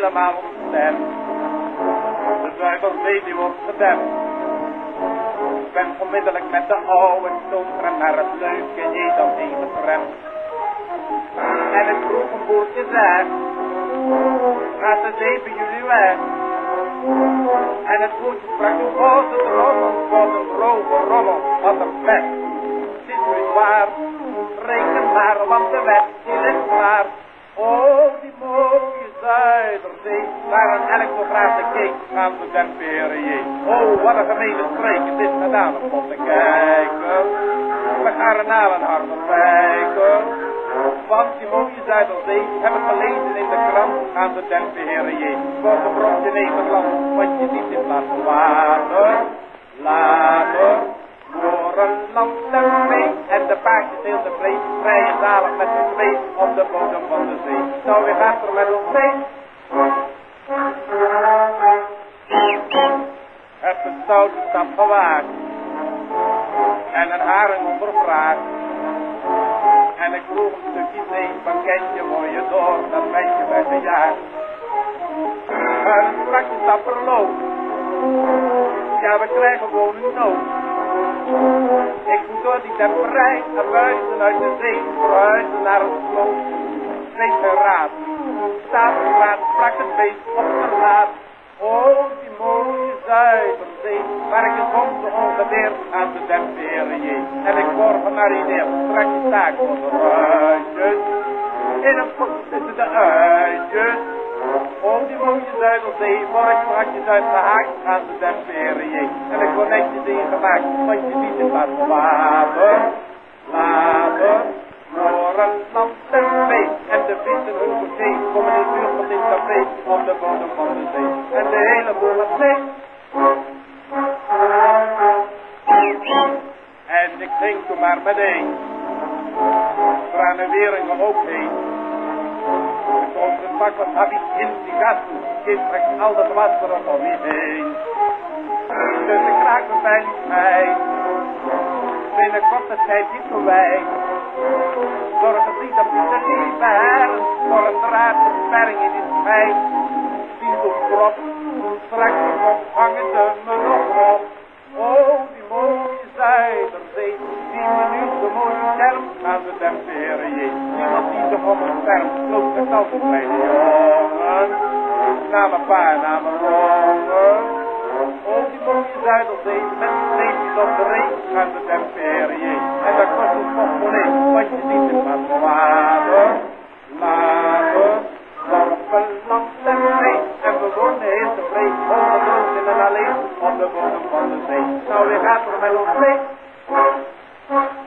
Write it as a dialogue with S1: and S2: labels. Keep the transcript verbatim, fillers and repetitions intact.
S1: helemaal ontstemd. De zuiverzee wordt gedempt. Ik ben onmiddellijk met de oude stoomtram naar het leuke edel heen getremd. En ik vroeg een boertje zeg, gaat de zeven jullie weg? En het boertje sprak, hoe was het rommel, wat een droge rommel, wat een pest. Het is niet waar, reken maar, want de wet die ligt maar. Oh, die mooie Zuiderzee, waar een elk zo graag de keek gaan ze den Perrier. Oh, wat een gemene streek, het is gedaan om te kijken. We gaan er naar een harde kijken. Want die mooie Zuiderzee, heb ik gelezen in de krant, gaan ze den Perrier. Wordt een brokje Nederland, want je ziet in plaats van water. Later, door een land en mee, en de paardjes heel tevreden, vrij en zalig met z'n twee op de bodem van de zee. Nou, weer gaat er met ons mee. Heb een stoute stap gewaagd en een haring ondervraagd. En ik vroeg een stukje zee, van kentje word je door, dat ventje werd gejaagd. Maar een strakje stap verloopt, ja, we krijgen gewoon een nood. Ik moet door die temperij naar buiten uit de zee, verhuizen naar het sloot. Weet geen raad, staat er raad, sprak het beest op de laad. Oh, die mooie Zuiderzee, waar ik het soms ongeveer aan de den Perrier. En ik word gemarineerd, strak je taak voor de ruitjes. In een pot tussen de uitjes. Oh, die mooie Zuiderzee, word ik strakjes uitgehaakt aan de den Perrier. En ik word netjes ingemaakt, want je ziet in plaats van water. Later, door een land en mee. En de vissen hun bouquet komen in vuur tot in café op de bodem van de zee. En de hele boel gaat mee. En ik ging toen maar meteen. Waar een wering omhoog heen. Ik kom het pak wat heb ik in die gasten. Geen trekt al dat water om me heen. Dus ik raak me veiligheid. Binnen korte tijd niet voorbij. Zorg het niet dat je de lieve heren door een draadversperring in het schijf. Die doet krop, straks ontvangen ze me nog op. Oh, die mooie Zuiderzee, die me nu zo mooi scherm aan de den Perrier. Niemand die zich om een scherm loopt met al die kleine jongen. Na mijn pa, na mijn jongen. Oh, die mooie Zuiderzee, met een streepjes op de reep aan de den Perrier. En dat kost ons nog monee, want je ziet het maar van water. Later, dorpen, land en zee. En we wonen heel tevreden, honderdoos in een alleen op de bodem van de zee. Nou, weer gaat er met ons mee.